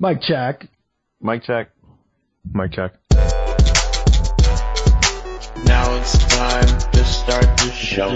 Mic check. Mic check. Mic check. Now it's time to start the show.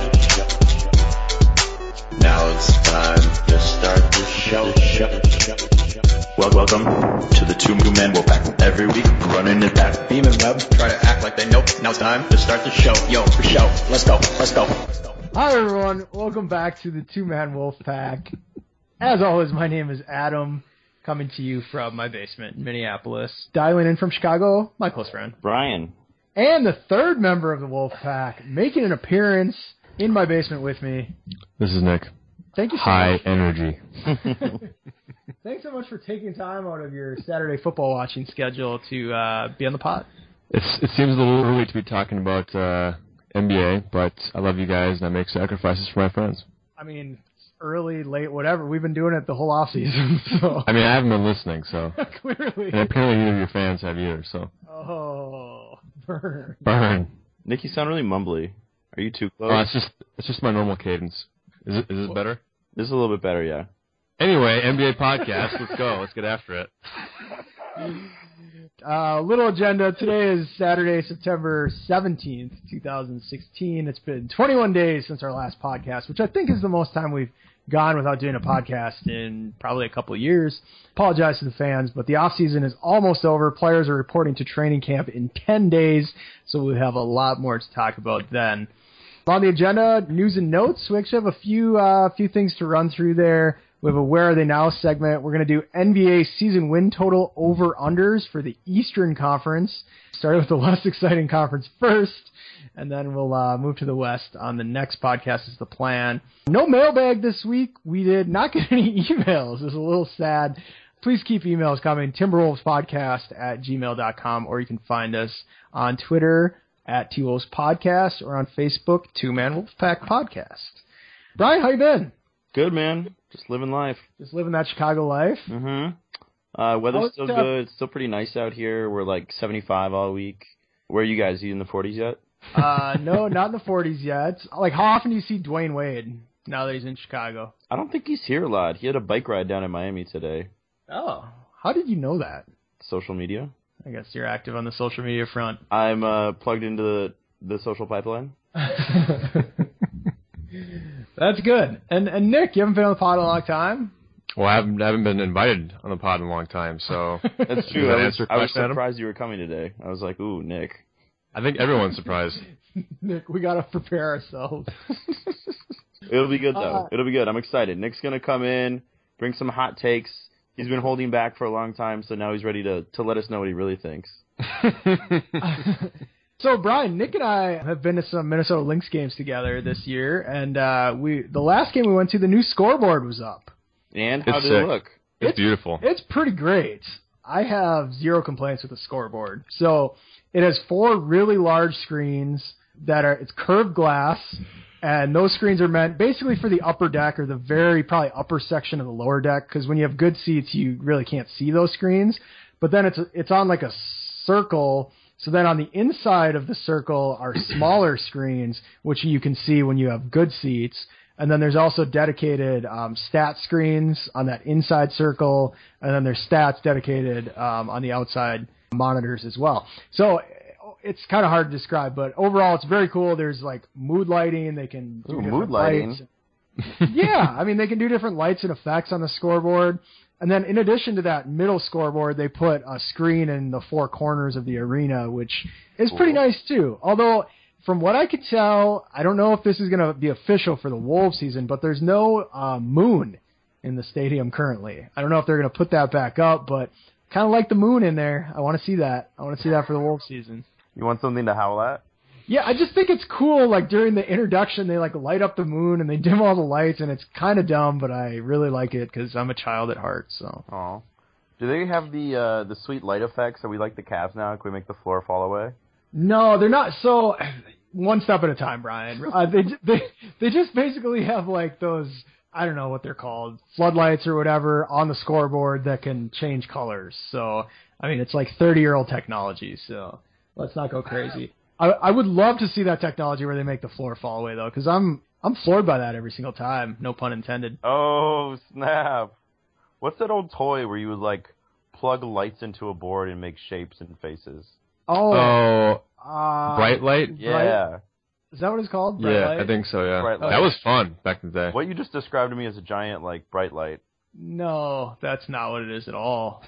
Now it's time to start the show. Welcome to the Two-Man Wolfpack. Every week, running it back. Beam and Webb try to act like they know. Now it's time to start the show. Yo, for show. Let's go. Hi everyone, welcome back to the Two-Man Wolfpack. As always, my name is Adam, coming to you from my basement in Minneapolis. Dialing in from Chicago, my close friend, Brian. And the third member of the Wolfpack, making an appearance in my basement with me. This is Nick. Thank you so High much. energy. Thanks so much for taking time out of your Saturday football watching schedule to be on the pod. It seems a little early to be talking about NBA, but I love you guys and I make sacrifices for my friends. I mean, it's early, late, whatever. We've been doing it the whole off season, so. I mean, I haven't been listening, so. Clearly. And apparently neither of your fans have either, so. Oh, burn. Burn. Nick, you sound really mumbly. Are you too close? It's just my normal cadence. Is this better? This is a little bit better, yeah. Anyway, NBA podcast. Let's go. Let's get after it. Little agenda. Today is Saturday, September 17th, 2016. It's been 21 days since our last podcast, which I think is the most time we've gone without doing a podcast in probably a couple of years. Apologize to the fans, but the off-season is almost over. Players are reporting to training camp in 10 days, so we'll have a lot more to talk about then. On the agenda, news and notes. We actually have a few things to run through there. We have a Where Are They Now segment. We're going to do NBA season win total over-unders for the Eastern Conference, starting with the less exciting conference first, and then we'll move to the West on the next podcast is the plan. No mailbag this week. We did not get any emails. It's a little sad. Please keep emails coming. timberwolvespodcast@gmail.com, or you can find us on Twitter at T-Wolves Podcast or on Facebook, Two-Man Wolfpack Podcast. Brian, how you been? Good, man. Just living life. Just living that Chicago life? Mm-hmm. Weather's still good. It's still pretty nice out here. We're like 75 all week. Where are you guys? Are you in the 40s yet? No, not in the 40s yet. Like, how often do you see Dwayne Wade now that he's in Chicago? I don't think he's here a lot. He had a bike ride down in Miami today. Oh, how did you know that? Social media. I guess you're active on the social media front. I'm plugged into the social pipeline. That's good. And Nick, you haven't been on the pod in a long time? Well, I haven't been invited on the pod in a long time, so. That's true. I was surprised you were coming today. I was like, ooh, Nick. I think everyone's surprised. Nick, we got to prepare ourselves. It'll be good, though. It'll be good. I'm excited. Nick's going to come in, bring some hot takes. He's been holding back for a long time, so now he's ready to let us know what he really thinks. So, Brian, Nick and I have been to some Minnesota Lynx games together this year, and the last game we went to, the new scoreboard was up. And how It's did it sick. look? It's beautiful. It's pretty great. I have zero complaints with the scoreboard. So it has 4 really large screens it's curved glass, and those screens are meant basically for the upper deck or the very probably upper section of the lower deck, because when you have good seats, you really can't see those screens. But then it's on like a circle. So then on the inside of the circle are smaller screens, which you can see when you have good seats. And then there's also dedicated stat screens on that inside circle. And then there's stats dedicated on the outside monitors as well. So it's kind of hard to describe, but overall it's very cool. There's like mood lighting. They can do mood lighting. lights. Yeah, I mean, they can do different lights and effects on the scoreboard. And then in addition to that middle scoreboard, they put a screen in the 4 corners of the arena, which is pretty nice too. Although, from what I could tell, I don't know if this is going to be official for the Wolves season, but there's no moon in the stadium currently. I don't know if they're going to put that back up, but kind of like the moon in there. I want to see that. I want to see that for the Wolves season. You want something to howl at? Yeah, I just think it's cool, like, during the introduction, they, like, light up the moon and they dim all the lights, and it's kind of dumb, but I really like it because I'm a child at heart, so. Oh. Do they have the sweet light effects that we like the Cavs now? Can we make the floor fall away? No, they're not. So, one step at a time, Brian. They just basically have, like, those, I don't know what they're called, floodlights or whatever on the scoreboard that can change colors. So, I mean, it's like 30-year-old technology, so let's not go crazy. I would love to see that technology where they make the floor fall away, though, because I'm floored by that every single time. No pun intended. Oh, snap. What's that old toy where you would, like, plug lights into a board and make shapes and faces. Oh, uh, Bright Light? Yeah. Is that what it's called? Bright Light? I think so, yeah. Bright Light. That was fun back in the day. What you just described to me as a giant, like, bright light. No, that's not what it is at all.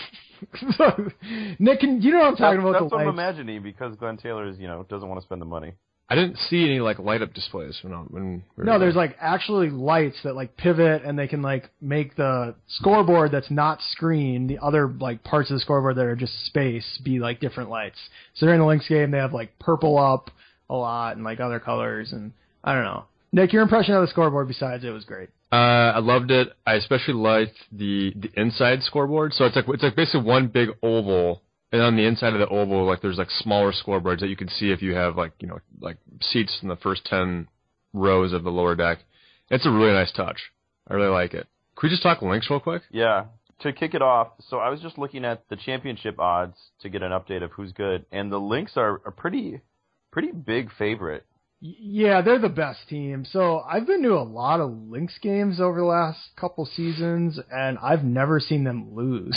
Nick, you know what I'm talking about? That's the what I'm lights. imagining because Glenn Taylor is, doesn't want to spend the money. I didn't see any like light up displays when we were No, there. there's like actually lights that like pivot and they can like make the scoreboard that's not screen, the other like parts of the scoreboard that are just space, be like different lights. So during the Lynx game, they have like purple up a lot and like other colors, and I don't know. Nick, your impression of the scoreboard besides it was great. I loved it. I especially liked the inside scoreboard. So it's like basically one big oval, and on the inside of the oval, like there's like smaller scoreboards that you can see if you have like like seats in the first 10 rows of the lower deck. It's a really nice touch. I really like it. Could we just talk Lynx real quick? Yeah. To kick it off, so I was just looking at the championship odds to get an update of who's good, and the Lynx are a pretty big favorite. Yeah, they're the best team. So I've been to a lot of Lynx games over the last couple seasons, and I've never seen them lose.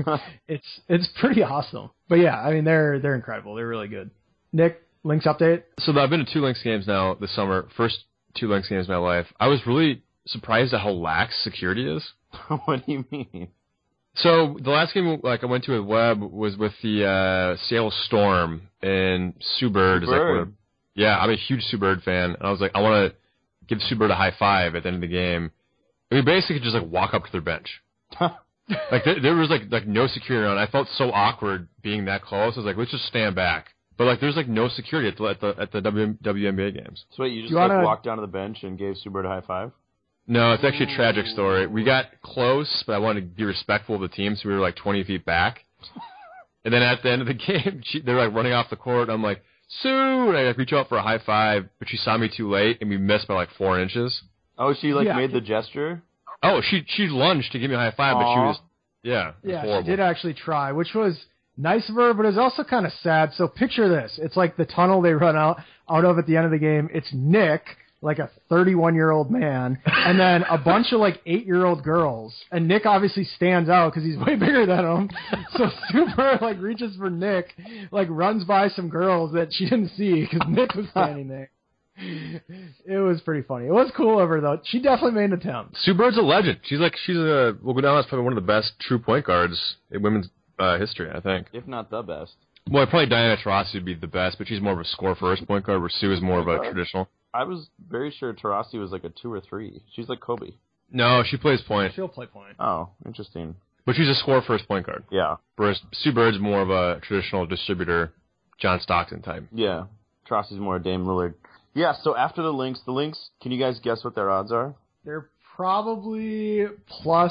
It's pretty awesome. But yeah, I mean they're incredible. They're really good. Nick, Lynx update? So I've been to 2 Lynx games now this summer. First 2 Lynx games in my life. I was really surprised at how lax security is. What do you mean? So the last game like I went to at Webb was with the Seattle Storm, and Sue Bird is like yeah, I'm a huge Sue Bird fan, and I was like, I want to give Sue Bird a high five at the end of the game. And we basically could just like walk up to their bench. Like there was like no security around. I felt so awkward being that close. I was like, let's just stand back. But like there's like no security at the WNBA games. So wait, you just wanna... walked down to the bench and gave Sue Bird a high five? No, it's actually a tragic story. We got close, but I wanted to be respectful of the team, so we were like 20 feet back. And then at the end of the game, they're like running off the court. I'm like, Sue! And I like reach out for a high five, but she saw me too late, and we missed by like 4 inches. Oh, she made the gesture? Oh, she lunged to give me a high five, but she was, it was horrible. She did actually try, which was nice of her, but it was also kind of sad. So picture this. It's like the tunnel they run out of at the end of the game. It's Nick, like a 31-year-old man, and then a bunch of like 8-year-old girls. And Nick obviously stands out because he's way bigger than him. So Super like reaches for Nick, like runs by some girls that she didn't see because Nick was standing there. It was pretty funny. It was cool of her though. She definitely made an attempt. Sue Bird's a legend. We'll go down as probably one of the best true point guards in women's history, I think. If not the best. Well, probably Diana Taurasi would be the best, but she's more of a score-first point guard, where Sue is more of a traditional. I was very sure Taurasi was like a 2 or 3. She's like Kobe. No, she plays point. She'll play point. Oh, interesting. But she's a score-first point guard. Yeah. Whereas Sue Bird's more of a traditional distributor, John Stockton type. Yeah. Taurasi's more Dame Lillard. Yeah, so after the Lynx, can you guys guess what their odds are? They're probably plus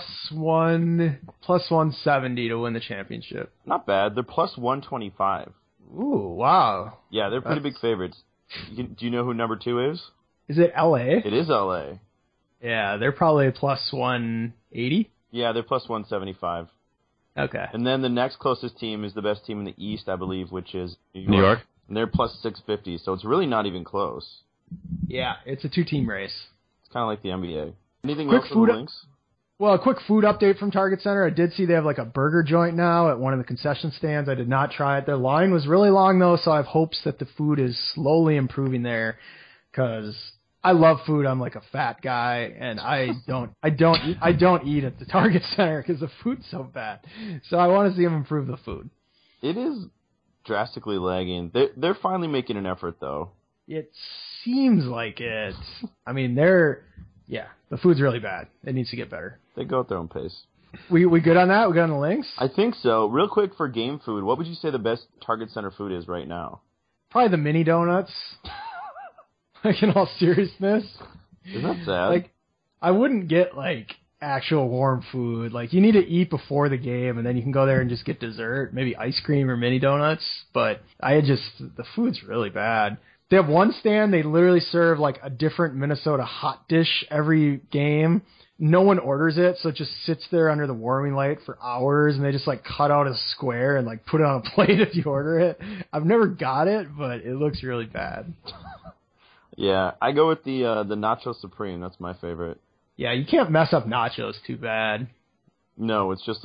170 to win the championship. Not bad. They're plus 125. Ooh, wow. Yeah, they're pretty big favorites. Do you know who number 2 is? Is it LA? It is LA. Yeah, they're probably plus 180. Yeah, they're plus 175. Okay. And then the next closest team is the best team in the East, I believe, which is New York. And they're plus 650, so it's really not even close. Yeah, it's a 2-team race. It's kind of like the NBA. Anything Quick else for the Lynx? Well, a quick food update from Target Center. I did see they have like a burger joint now at one of the concession stands. I did not try it. Their line was really long though, so I have hopes that the food is slowly improving there. Because I love food. I'm like a fat guy, and I don't eat at the Target Center because the food's so bad. So I want to see them improve the food. It is drastically lagging. They're finally making an effort though. It seems like it. I mean, the food's really bad. It needs to get better. They go at their own pace. We good on that? We good on the Lynx? I think so. Real quick for game food, what would you say the best Target Center food is right now? Probably the mini donuts. Like, in all seriousness. Isn't that sad? Like, I wouldn't get, like, actual warm food. Like, you need to eat before the game, and then you can go there and just get dessert, maybe ice cream or mini donuts. But the food's really bad. They have one stand, they literally serve, like, a different Minnesota hot dish every game. No one orders it, so it just sits there under the warming light for hours, and they just, like, cut out a square and, like, put it on a plate if you order it. I've never got it, but it looks really bad. Yeah, I go with the Nacho Supreme. That's my favorite. Yeah, you can't mess up nachos too bad. No, it's just like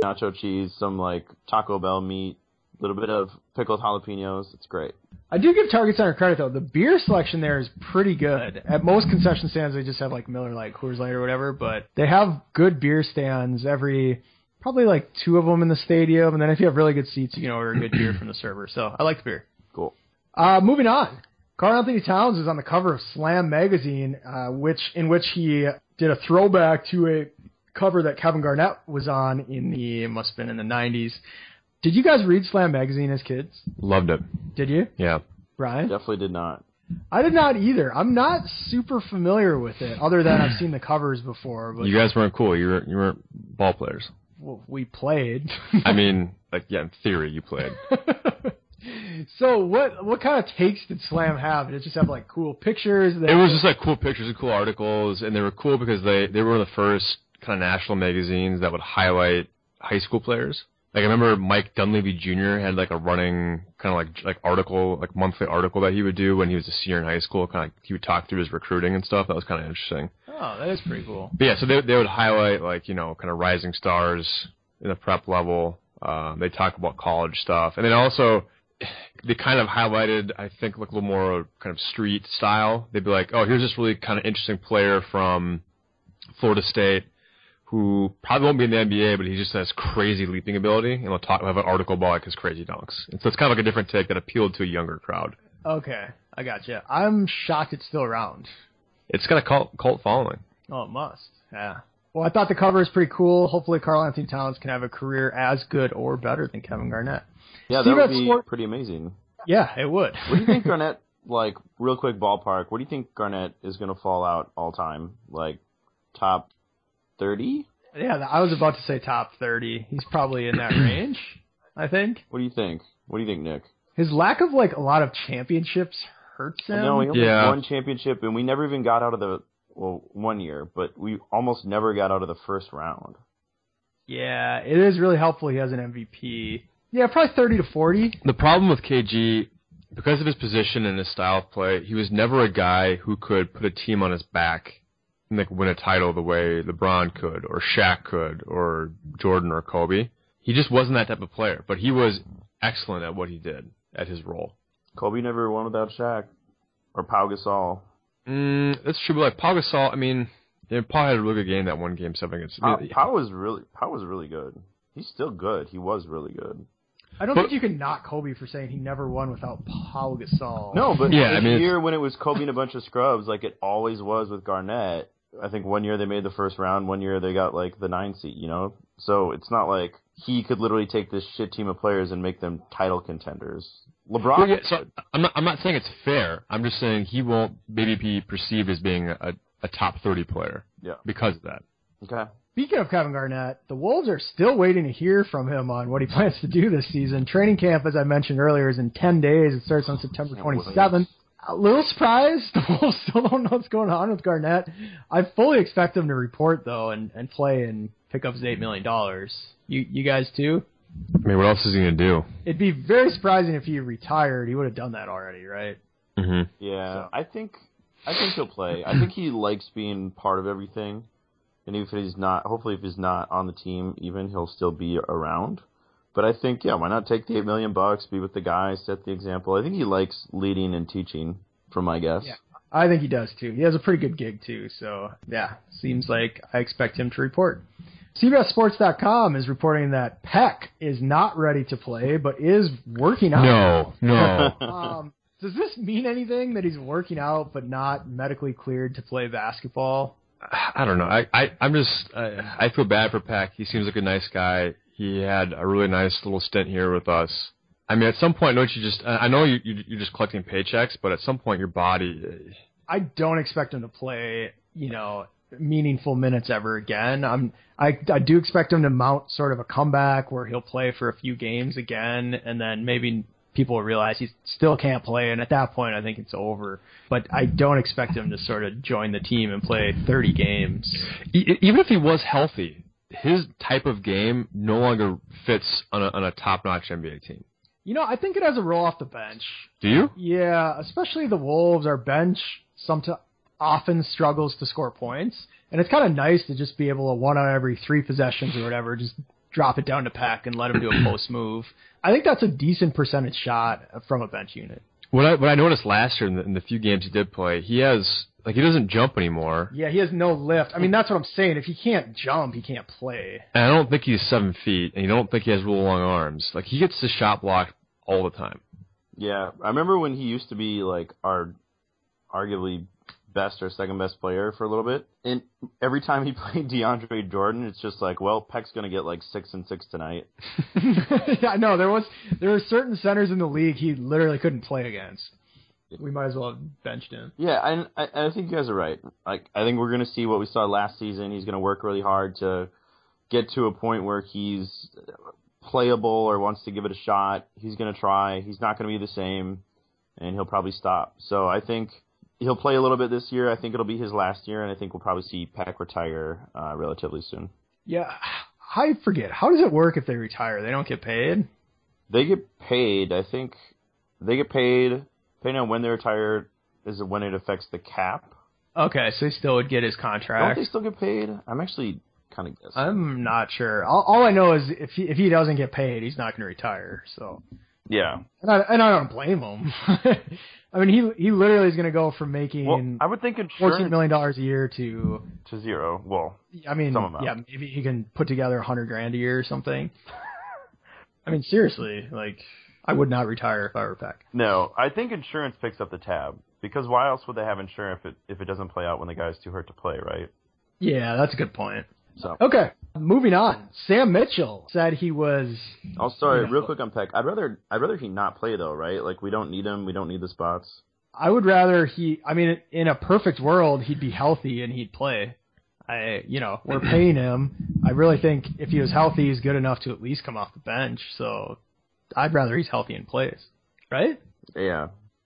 nacho cheese, some like Taco Bell meat, a little bit of pickled jalapenos. It's great. I do give Target Center credit, though. The beer selection there is pretty good. At most concession stands, they just have like Miller Lite, Coors Light, or whatever, but they have good beer stands probably like 2 of them in the stadium, and then if you have really good seats, you can order good beer from the server. So I like the beer. Cool. Moving on. Karl-Anthony Towns is on the cover of Slam magazine, in which he did a throwback to a cover that Kevin Garnett was on it must have been in the 90s. Did you guys read Slam magazine as kids? Loved it. Did you? Yeah. Brian? Definitely did not. I did not either. I'm not super familiar with it, other than I've seen the covers before. But You guys weren't cool. You weren't ball players. well, we played. I mean, like, yeah, in theory, you played. So what kind of takes did Slam have? Did it just have like cool pictures? It was just like cool pictures and cool articles, and they were cool because they were one of the first kind of national magazines that would highlight high school players. Like I remember Mike Dunleavy Jr. had like a running kind of like article, like monthly article that he would do when he was a senior in high school. Kind of he would talk through his recruiting and stuff. That was kind of interesting. Oh, that is pretty cool. But yeah, so they would highlight like kind of rising stars in the prep level. They talk about college stuff, and then also they kind of highlighted, I think, like a little more kind of street style. They'd be like, oh, here's this really kind of interesting player from Florida State who probably won't be in the NBA, but he just has crazy leaping ability, and we'll have an article about like his crazy dunks. And so it's kind of like a different take that appealed to a younger crowd. Okay, I gotcha. I'm shocked it's still around. It's got a cult following. Oh, it must. Yeah. Well, I thought the cover is pretty cool. Hopefully Karl-Anthony Towns can have a career as good or better than Kevin Garnett. Yeah, Steve, that would be pretty amazing. Yeah, it would. What do you think Garnett, like, real quick ballpark, what do you think Garnett is going to fall out all time? Like, top 30? Yeah, I was about to say top 30. He's probably in that range, I think. What do you think? What do you think, Nick? His lack of, like, a lot of championships hurts him. No, he only had one championship, and we never even got out of the, well, 1 year, but we almost never got out of the first round. Yeah, it is really helpful he has an MVP. Yeah, probably 30 to 40. The problem with KG, because of his position and his style of play, he was never a guy who could put a team on his back and like win a title the way LeBron could, or Shaq could, or Jordan or Kobe. He just wasn't that type of player, but he was excellent at what he did, at his role. Kobe never won without Shaq. Or Pau Gasol. That's true, but like Pau Gasol, I mean, Pau had a really good game that one game 7 against. Pau was really good. He's still good. He was really good. I don't think you can knock Kobe for saying he never won without Pau Gasol. No, but the year when it was Kobe and a bunch of scrubs, like it always was with Garnett, I think 1 year they made the first round, 1 year they got like the 9 seed, you know? So it's not like he could literally take this shit team of players and make them title contenders. LeBron... Well, yeah, so I'm not saying it's fair. I'm just saying he won't maybe be perceived as being a top 30 player because of that. Okay. Speaking of Kevin Garnett, the Wolves are still waiting to hear from him on what he plans to do this season. Training camp, as I mentioned earlier, is in 10 days. It starts on September 27th. A little surprised. The Wolves still don't know what's going on with Garnett. I fully expect him to report, though, and play and pick up his $8 million. You guys, too? I mean, what else is he going to do? It'd be very surprising if he retired. He would have done that already, right? Mm-hmm. Yeah, so. I think he'll play. I think he likes being part of everything. And if he's not, hopefully if he's not on the team even, he'll still be around. But I think, why not take the $8 million, be with the guys, set the example. I think he likes leading and teaching, from my guess. Yeah, I think he does, too. He has a pretty good gig, too. So, yeah, seems like I expect him to report. CBSSports.com is reporting that Peck is not ready to play, but is working out. No. Does this mean anything, that he's working out but not medically cleared to play basketball? I don't know. I feel bad for Peck. He seems like a nice guy. He had a really nice little stint here with us. I mean, at some point, don't you just? I know you're just collecting paychecks, but at some point, your body. I don't expect him to play, meaningful minutes ever again. I do expect him to mount sort of a comeback where he'll play for a few games again, and then maybe people will realize he still can't play, and at that point, I think it's over. But I don't expect him to sort of join the team and play 30 games. Even if he was healthy, his type of game no longer fits on a top-notch NBA team. I think it has a role off the bench. Do you? Yeah, especially the Wolves. Our bench often struggles to score points, and it's kind of nice to just be able to 1 out of every 3 possessions or whatever, just drop it down to Peck and let him do a post move. I think that's a decent percentage shot from a bench unit. What I noticed last year in the few games he did play, he doesn't jump anymore. Yeah, he has no lift. I mean, that's what I'm saying. If he can't jump, he can't play. And I don't think he's 7 feet, and you don't think he has real long arms. Like, he gets the shot blocked all the time. Yeah, I remember when he used to be like our arguably best or second best player for a little bit. And every time he played DeAndre Jordan, it's just like, well, Peck's going to get like 6 and 6 tonight. Yeah, no, there were certain centers in the league he literally couldn't play against. We might as well have benched him. Yeah, and I think you guys are right. Like, I think we're going to see what we saw last season. He's going to work really hard to get to a point where he's playable or wants to give it a shot. He's going to try. He's not going to be the same, and he'll probably stop. So I think he'll play a little bit this year. I think it'll be his last year, and I think we'll probably see Peck retire relatively soon. Yeah, I forget. How does it work if they retire? They don't get paid? They get paid. I think they get paid. Depending on when they retire is when it affects the cap. Okay, so he still would get his contract. Don't they still get paid? I'm actually kind of guessing. I'm not sure. All I know is if he doesn't get paid, he's not going to retire. So yeah, and I don't blame him. I mean, he literally is going to go from making I would think insurance, $14 million a year to zero. Well, I mean, yeah, maybe he can put together $100,000 a year or something. I mean, seriously, like, I would not retire if I were Peck. No, I think insurance picks up the tab. Because why else would they have insurance if it doesn't play out when the guy's too hurt to play, right? Yeah, that's a good point. So okay, moving on. Sam Mitchell said he was... Oh, sorry, real quick on Peck. I'd rather he not play, though, right? Like, we don't need him. We don't need the spots. I would rather in a perfect world, he'd be healthy and he'd play. We're paying him. I really think if he was healthy, he's good enough to at least come off the bench, so... I'd rather he's healthy and plays, right? Yeah.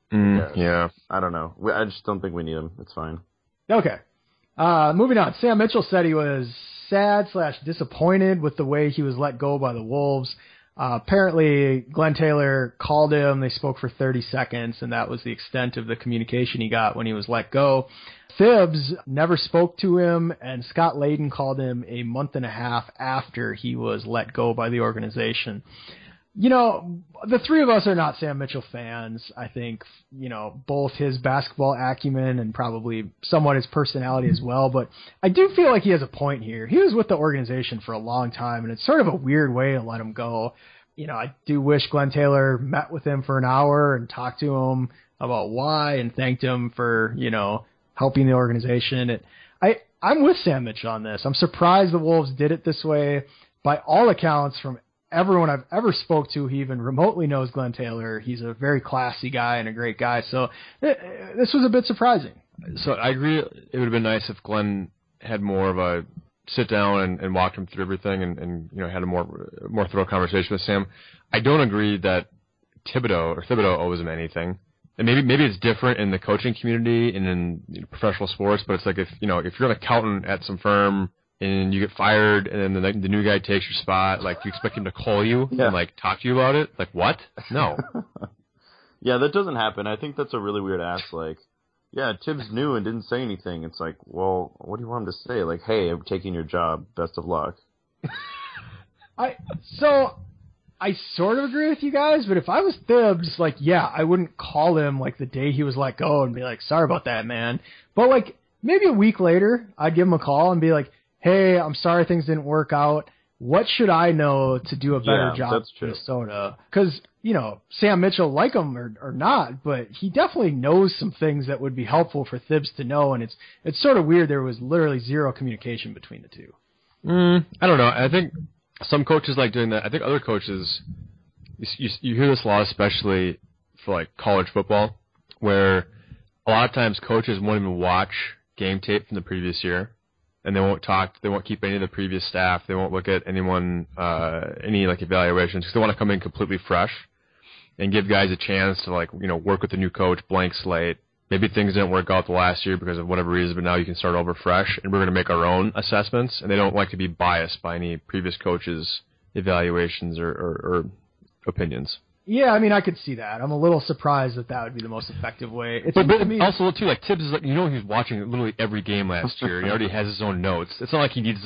Yeah. I don't know. I just don't think we need him. It's fine. Okay. Moving on. Sam Mitchell said he was sad/disappointed with the way he was let go by the Wolves. Apparently, Glenn Taylor called him. They spoke for 30 seconds, and that was the extent of the communication he got when he was let go. Thibs never spoke to him, and Scott Layden called him a month and a half after he was let go by the organization. You know, the three of us are not Sam Mitchell fans. I think, both his basketball acumen and probably somewhat his personality as well. But I do feel like he has a point here. He was with the organization for a long time, and it's sort of a weird way to let him go. I do wish Glenn Taylor met with him for an hour and talked to him about why and thanked him for, helping the organization. I'm with Sam Mitchell on this. I'm surprised the Wolves did it this way. By all accounts, from everyone I've ever spoke to who even remotely knows Glenn Taylor, he's a very classy guy and a great guy. So this was a bit surprising. So I agree. It would have been nice if Glenn had more of a sit down and walked him through everything and had a more thorough conversation with Sam. I don't agree that Thibodeau owes him anything. And maybe it's different in the coaching community and in professional sports, but it's like if you're an accountant at some firm and you get fired, and then the new guy takes your spot, like, you expect him to call you and, like, talk to you about it? Like, what? No. Yeah, that doesn't happen. I think that's a really weird ask. Like, yeah, Tibbs knew and didn't say anything. It's like, well, what do you want him to say? Like, hey, I'm taking your job. Best of luck. I sort of agree with you guys, but if I was Tibbs, like, yeah, I wouldn't call him, like, the day he was let go and be like, sorry about that, man. But, like, maybe a week later, I'd give him a call and be like, hey, I'm sorry things didn't work out. What should I know to do a better job in Minnesota? Because, Sam Mitchell, like him or not, but he definitely knows some things that would be helpful for Thibs to know, and it's sort of weird there was literally zero communication between the two. I don't know. I think some coaches like doing that. I think other coaches, you hear this a lot, especially for, like, college football, where a lot of times coaches won't even watch game tape from the previous year. And they won't keep any of the previous staff. They won't look at anyone, any like evaluations, because they want to come in completely fresh and give guys a chance to, like, work with the new coach, blank slate. Maybe things didn't work out the last year because of whatever reason, but now you can start over fresh, and we're going to make our own assessments. And they don't like to be biased by any previous coaches' evaluations or opinions. Yeah, I mean, I could see that. I'm a little surprised that would be the most effective way. But also, too, like, Tibbs is like, he was watching literally every game last year. He already has his own notes. It's not like he needs to, like,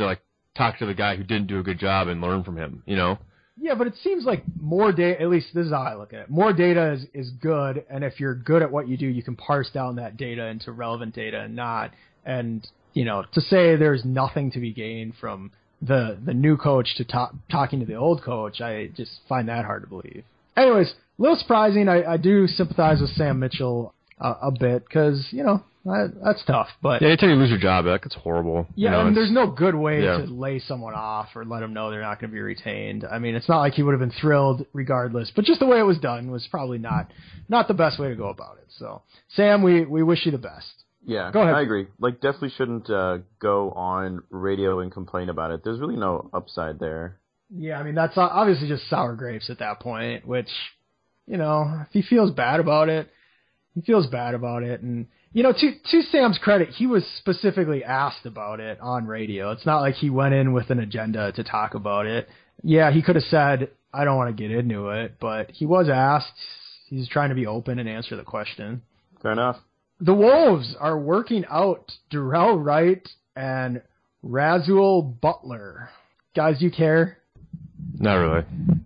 talk to the guy who didn't do a good job and learn from him, you know? Yeah, but it seems like more data, at least this is how I look at it, more data is good, and if you're good at what you do, you can parse down that data into relevant data and not. And, you know, to say there's nothing to be gained from the new coach to talking to the old coach, I just find that hard to believe. Anyways, a little surprising. I do sympathize with Sam Mitchell a bit because, you know, that's tough. But yeah, anytime you lose your job, that's horrible. Yeah, you know, I mean, there's no good way to lay someone off or let them know they're not going to be retained. I mean, it's not like he would have been thrilled regardless, but just the way it was done was probably not the best way to go about it. So, Sam, we wish you the best. Yeah, go ahead. I agree. Like, definitely shouldn't go on radio and complain about it. There's really no upside there. Yeah, I mean, that's obviously just sour grapes at that point, which, you know, if he feels bad about it, he feels bad about it. And, you know, to Sam's credit, he was specifically asked about it on radio. It's not like he went in with an agenda to talk about it. Yeah, he could have said, I don't want to get into it, but he was asked. He's trying to be open and answer the question. Fair enough. The Wolves are working out Darrell Wright and Razul Butler. Guys, do you care? Not really.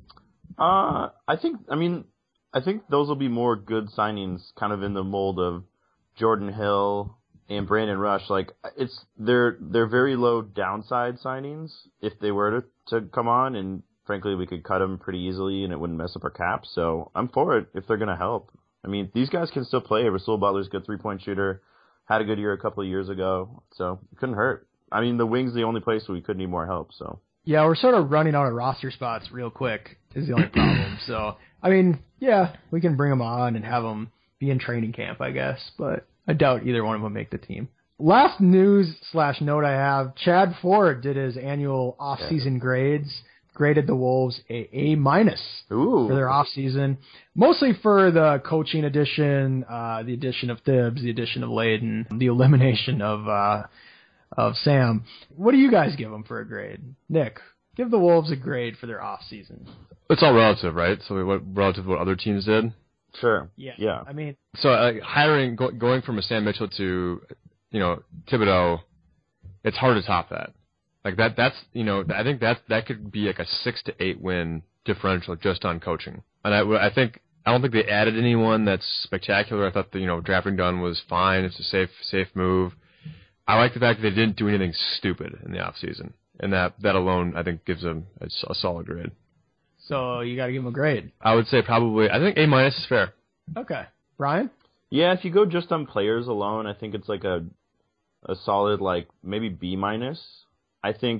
I think those will be more good signings, kind of in the mold of Jordan Hill and Brandon Rush. Like, they're very low downside signings if they were to come on, and frankly, we could cut them pretty easily and it wouldn't mess up our cap. So I'm for it if they're going to help. I mean, these guys can still play. Rasul Butler's a good three-point shooter, had a good year a couple of years ago, so it couldn't hurt. I mean, the wing's the only place where we could need more help. So yeah, we're sort of running out of roster spots real quick is the only problem. So, I mean, yeah, we can bring them on and have them be in training camp, I guess, but I doubt either one of them make the team. Last news/note I have, Chad Ford did his annual off-season grades, graded the Wolves A- for their off-season, mostly for the coaching addition, the addition of Thibs, the addition of Layden, the elimination of Sam. What do you guys give them for a grade? Nick, give the Wolves a grade for their off-season. It's all relative, right? So relative to what other teams did? Sure. Yeah. I mean, so going from a Sam Mitchell to, you know, Thibodeau, it's hard to top that. Like that's, you know, I think that could be like a 6 to 8 win differential just on coaching. And I don't think they added anyone that's spectacular. I thought the, you know, drafting Dunn was fine. It's a safe move. I like the fact that they didn't do anything stupid in the off season, and that alone I think gives them a solid grade. So you got to give them a grade. I would say probably. I think A- is fair. Okay, Brian. Yeah, if you go just on players alone, I think it's like a solid, like, maybe B-. I think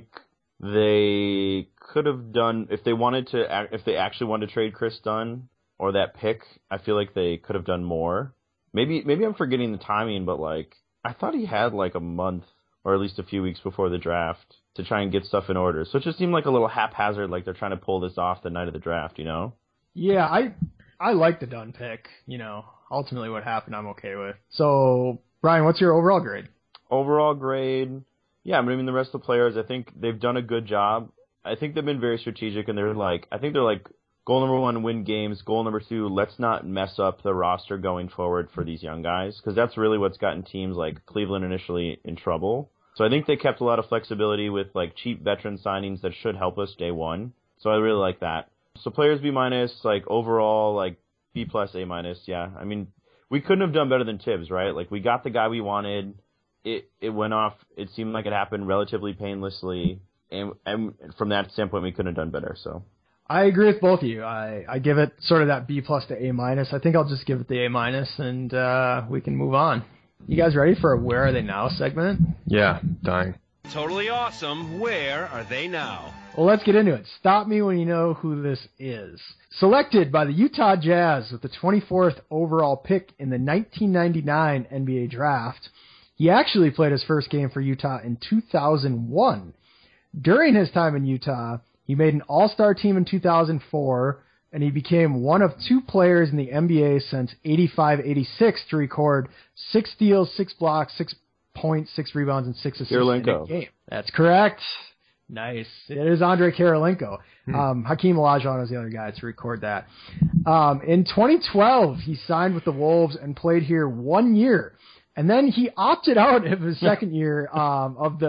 they could have done, if they actually wanted to trade Chris Dunn or that pick, I feel like they could have done more. Maybe I'm forgetting the timing, but like, I thought he had like a month or at least a few weeks before the draft to try and get stuff in order. So it just seemed like a little haphazard, like they're trying to pull this off the night of the draft, you know? Yeah, I like the Dunn pick, you know. Ultimately what happened I'm okay with. So, Brian, what's your overall grade? Overall grade, yeah, I mean, the rest of the players, I think they've done a good job. I think they've been very strategic, and they're like, goal number 1, win games. Goal number 2, let's not mess up the roster going forward for these young guys, because that's really what's gotten teams like Cleveland initially in trouble. So I think they kept a lot of flexibility with like cheap veteran signings that should help us day one. So I really like that. So players B-, like overall like B+, A-. Yeah, I mean, we couldn't have done better than Tibbs, right? Like, we got the guy we wanted. It went off. It seemed like it happened relatively painlessly, and from that standpoint, we couldn't have done better. So I agree with both of you. I give it sort of that B+ to A-. I think I'll just give it the A-, and we can move on. You guys ready for a Where Are They Now segment? Yeah, dying. Totally awesome. Where are they now? Well, let's get into it. Stop me when you know who this is. Selected by the Utah Jazz with the 24th overall pick in the 1999 NBA Draft, he actually played his first game for Utah in 2001. During his time in Utah, he made an All-Star team in 2004, and he became one of 2 players in the NBA since 85-86 to record 6 steals, 6 blocks, 6 points, 6 rebounds, and 6 assists in a game. That's correct. Nice. It is Andre Kirilenko. Hakeem Olajuwon was the other guy to record that. In 2012, he signed with the Wolves and played here 1 year. And then he opted out of his second year of the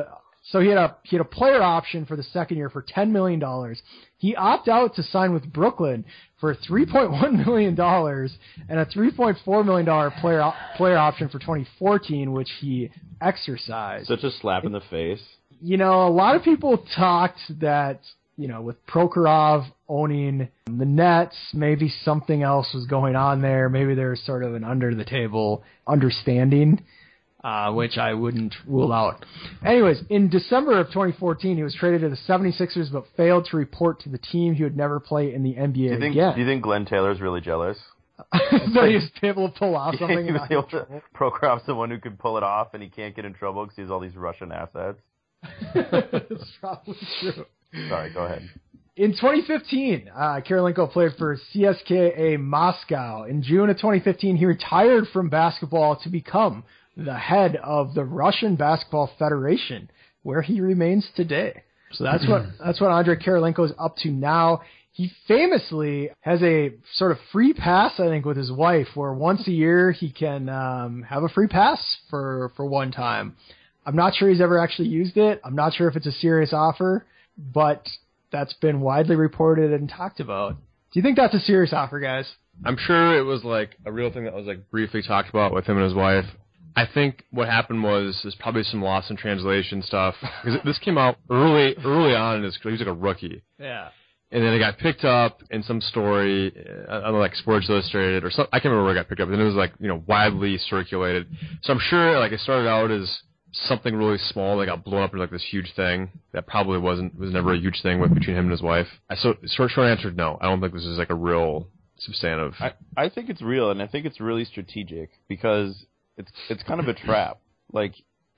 So he had a player option for the second year for $10 million. He opted out to sign with Brooklyn for $3.1 million and a $3.4 million player option for 2014, which he exercised. Such a slap in the face. You know, a lot of people talked that, you know, with Prokhorov owning the Nets, maybe something else was going on there. Maybe there was sort of an under-the-table understanding, which I wouldn't rule out. Anyways, in December of 2014, he was traded to the 76ers but failed to report to the team he would never play in the NBA again. Do you think Glenn Taylor's really jealous? So he was able to pull off something? Prokhorov's the one who could pull it off, and he can't get in trouble because he has all these Russian assets. That's probably true. Sorry, go ahead. In 2015, Kirilenko played for CSKA Moscow. In June of 2015, he retired from basketball to become the head of the Russian Basketball Federation, where he remains today. So that's what Andrei Kirilenko is up to now. He famously has a sort of free pass, I think, with his wife, where once a year he can have a free pass for one time. I'm not sure he's ever actually used it. I'm not sure if it's a serious offer, but that's been widely reported and talked about. Do you think that's a serious offer, guys? I'm sure it was like a real thing that was like briefly talked about with him and his wife. I think what happened was there's probably some lost in translation stuff because this came out early on in his career. He was like a rookie. Yeah. And then it got picked up in some story on like Sports Illustrated or something. I can't remember where it got picked up. And it was like, you know, widely circulated. So I'm sure like it started out as something really small that got blown up into like this huge thing that probably was never a huge thing between him and his wife. So short answer, no. I don't think this is like a real substantive. I think it's real, and I think it's really strategic because it's kind of a trap. Like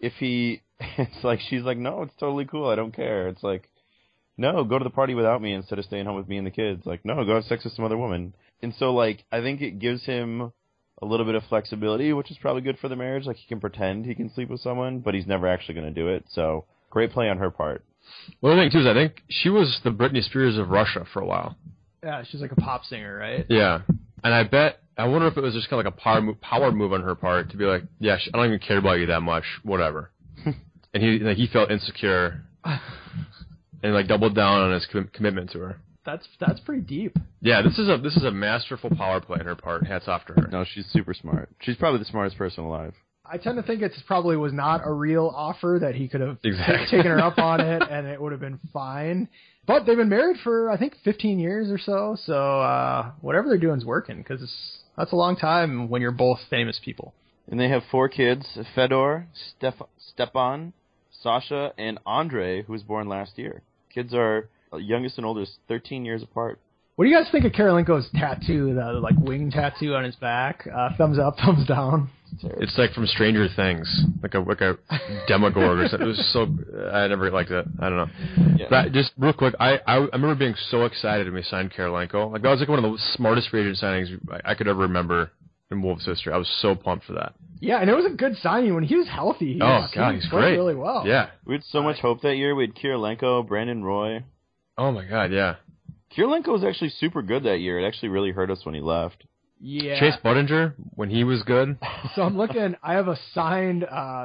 it's like she's like, no, it's totally cool. I don't care. It's like, no, go to the party without me instead of staying home with me and the kids. Like, no, go have sex with some other woman. And so like I think it gives him a little bit of flexibility, which is probably good for the marriage. Like, he can pretend he can sleep with someone, but he's never actually going to do it. So, great play on her part. Well, the thing, too, is I think she was the Britney Spears of Russia for a while. Yeah, she's like a pop singer, right? Yeah. And I wonder if it was just kind of like a power move on her part to be like, yeah, I don't even care about you that much, whatever. And he felt insecure and like doubled down on his commitment to her. That's pretty deep. Yeah, this is a masterful power play on her part. Hats off to her. No, she's super smart. She's probably the smartest person alive. I tend to think it probably was not a real offer, that he could have taken her up on it and it would have been fine. But they've been married for, I think, 15 years or so. So whatever they're doing is working, because that's a long time when you're both famous people. And they have 4 kids: Fedor, Stepan, Sasha, and Andrei, who was born last year. Kids are youngest and oldest 13 years apart. What do you guys think of Kirilenko's tattoo, the like wing tattoo on his back? Thumbs up, thumbs down. It's like from Stranger Things, like a Demogorgon or something. It was so I never liked it. I don't know. Yeah. But just real quick, I remember being so excited when we signed Kirilenko. Like that was like one of the smartest free agent signings I could ever remember in Wolves history. I was so pumped for that. Yeah, and it was a good signing when he was healthy. He's great. Played really well. Yeah, we had so much hope that year. We had Kirilenko, Brandon Roy. Oh my God, yeah. Kirilenko was actually super good that year. It actually really hurt us when he left. Yeah. Chase Budinger, when he was good. So I'm looking, I have a signed,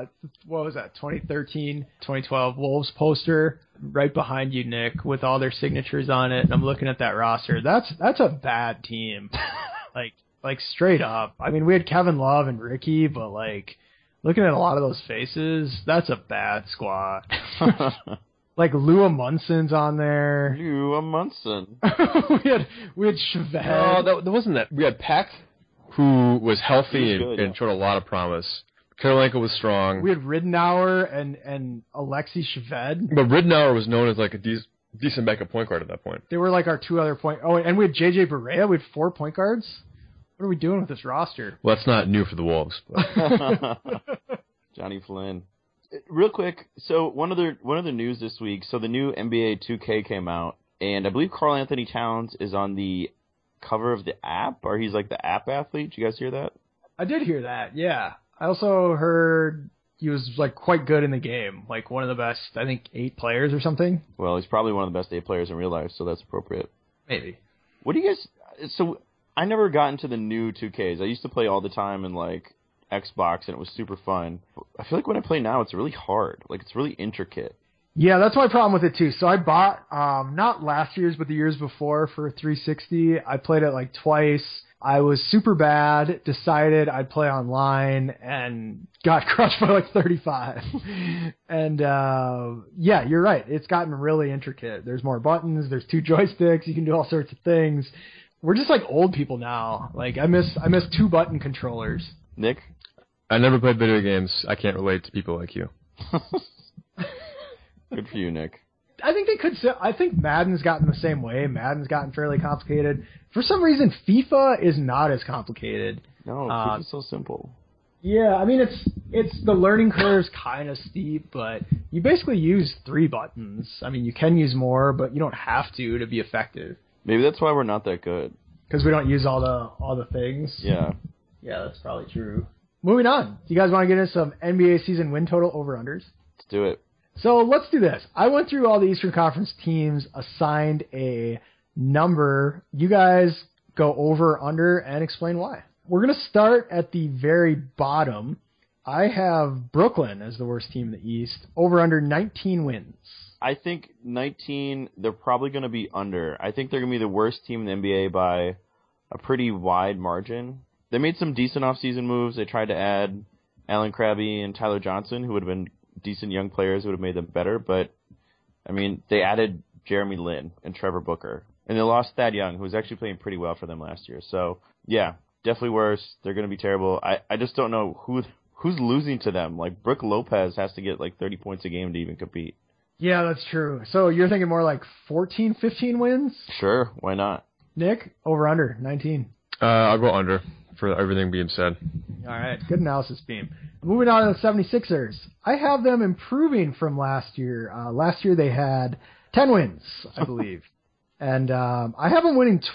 2013, 2012 Wolves poster right behind you, Nick, with all their signatures on it, and I'm looking at that roster. That's a bad team. like straight up. I mean, we had Kevin Love and Ricky, but like, looking at a lot of those faces, that's a bad squad. Like Lua Munson's on there. Lua Munson. we had Chevette. No, that wasn't that. We had Peck, who was healthy and showed a lot of promise. Kirilenko was strong. We had Ridenour and Alexei Chevette. But Ridenour was known as like a decent backup point guard at that point. They were like our 2 other point. Oh, and we had JJ Barea. We had 4 point guards. What are we doing with this roster? Well, that's not new for the Wolves. Johnny Flynn. Real quick, so one of the news this week, so the new NBA 2K came out, and I believe Karl Anthony Towns is on the cover of the app, or he's like the app athlete. Did you guys hear that? I did hear that, yeah. I also heard he was like quite good in the game, like one of the best, I think 8 players or something. Well, he's probably one of the best 8 players in real life, so that's appropriate. Maybe. What do you guys, so I never got into the new 2Ks. I used to play all the time in like Xbox, and it was super fun. I feel like when I play now, it's really hard. Like, it's really intricate. Yeah, that's my problem with it too. So I bought, not last year's, but the years before for 360. I played it like twice. I was super bad, decided I'd play online, and got crushed by like 35. And, yeah, you're right. It's gotten really intricate. There's more buttons. There's 2 joysticks. You can do all sorts of things. We're just like old people now. Like I miss 2 button controllers. Nick? I never played video games. I can't relate to people like you. Good for you, Nick. I think they could. I think Madden's gotten the same way. Madden's gotten fairly complicated. For some reason, FIFA is not as complicated. No, FIFA's so simple. Yeah, I mean it's the learning curve's kind of steep, but you basically use 3 buttons. I mean, you can use more, but you don't have to be effective. Maybe that's why we're not that good. Because we don't use all the things. Yeah. Yeah, that's probably true. Moving on. Do you guys want to get into some NBA season win total over-unders? Let's do it. So let's do this. I went through all the Eastern Conference teams, assigned a number. You guys go over, under, and explain why. We're going to start at the very bottom. I have Brooklyn as the worst team in the East, over under 19 wins. I think 19, they're probably going to be under. I think they're going to be the worst team in the NBA by a pretty wide margin. They made some decent offseason moves. They tried to add Allen Crabbe and Tyler Johnson, who would have been decent young players, who would have made them better. But, I mean, they added Jeremy Lin and Trevor Booker. And they lost Thad Young, who was actually playing pretty well for them last year. So, yeah, definitely worse. They're going to be terrible. I just don't know who's losing to them. Like, Brook Lopez has to get like 30 points a game to even compete. Yeah, that's true. So you're thinking more like 14, 15 wins? Sure, why not? Nick, over, under, 19. I'll go under for everything being said. All right, good analysis, Beam. Moving on to the 76ers. I have them improving from last year. Last year they had 10 wins, I believe. And I have them winning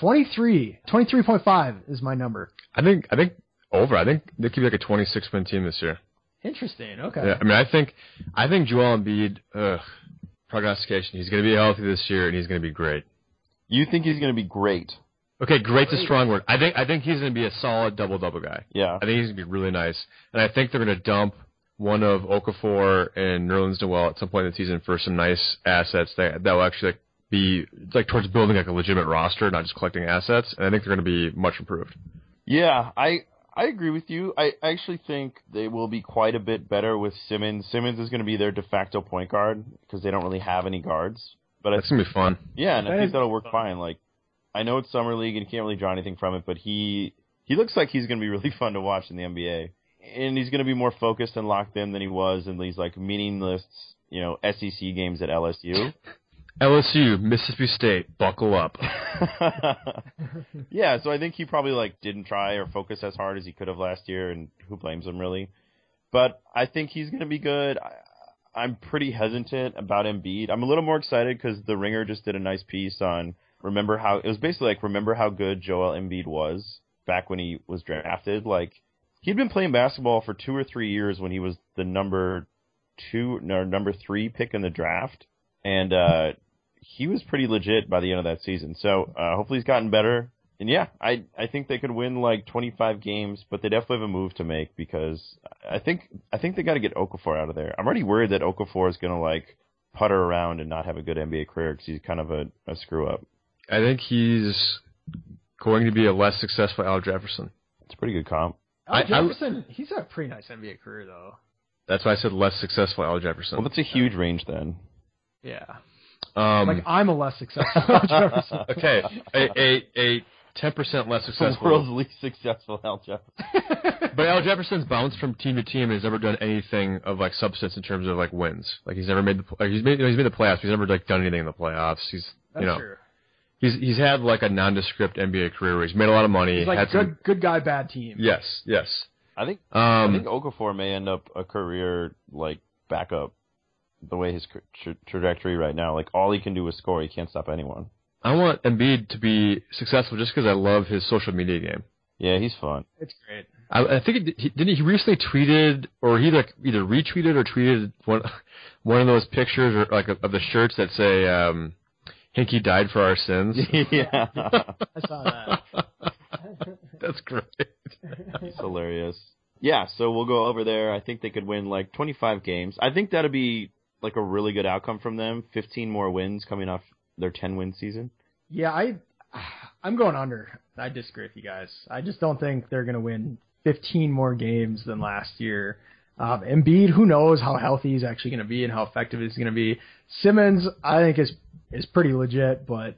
23.5 is my number. I think over. I think they could be like a 26-win team this year. Interesting. Okay. Yeah, I mean, I think Joel Embiid, prognostication, he's going to be healthy this year and he's going to be great. You think he's going to be great? Okay, great's a strong word. I think he's going to be a solid double-double guy. Yeah. I think he's going to be really nice. And I think they're going to dump one of Okafor and Nerlens Noel at some point in the season for some nice assets that will actually be like towards building like a legitimate roster, not just collecting assets. And I think they're going to be much improved. Yeah, I agree with you. I actually think they will be quite a bit better with Simmons. Simmons is going to be their de facto point guard because they don't really have any guards. But that's going to be fun. Yeah, and I think that'll work fine. Like, I know it's summer league and you can't really draw anything from it, but he looks like he's going to be really fun to watch in the NBA. And he's going to be more focused and locked in than he was in these like meaningless, SEC games at LSU. LSU, Mississippi State, buckle up. Yeah, so I think he probably didn't try or focus as hard as he could have last year, and who blames him really? But I think he's going to be good. I'm pretty hesitant about Embiid. I'm a little more excited because The Ringer just did a nice piece on remember how good Joel Embiid was back when he was drafted. Like, he'd been playing basketball for 2 or 3 years when he was the number 3 pick in the draft, and he was pretty legit by the end of that season. So hopefully he's gotten better. And yeah, I think they could win 25 games, but they definitely have a move to make because I think they got to get Okafor out of there. I'm already worried that Okafor is going to putter around and not have a good NBA career because he's kind of a screw up. I think he's going to be a less successful Al Jefferson. It's a pretty good comp. Al Jefferson, he's had a pretty nice NBA career though. That's why I said less successful Al Jefferson. Well, that's a huge range then. Yeah. I'm a less successful Al Jefferson. Okay, a 10% less successful. The world's least successful Al Jefferson. But Al Jefferson's bounced from team to team and has never done anything of substance in terms of wins. He's never made he's made the playoffs. But he's never done anything in the playoffs. That's true. He's had a nondescript NBA career where he's made a lot of money. He's good guy, bad team. Yes. I think Okafor may end up a career backup. The way his trajectory right now, all he can do is score. He can't stop anyone. I want Embiid to be successful just because I love his social media game. Yeah, he's fun. It's great. I think he recently tweeted, or he either retweeted or tweeted one of those pictures or of the shirts that say Hinkie died for our sins. Yeah, I saw that. That's great. It's hilarious. Yeah, so we'll go over there. I think they could win 25 games. I think that'd be like a really good outcome from them. 15 more wins coming off their 10-win season. Yeah, I'm going under. I disagree with you guys. I just don't think they're going to win 15 more games than last year. Embiid, who knows how healthy he's actually going to be and how effective he's going to be. Simmons, I think is pretty legit, but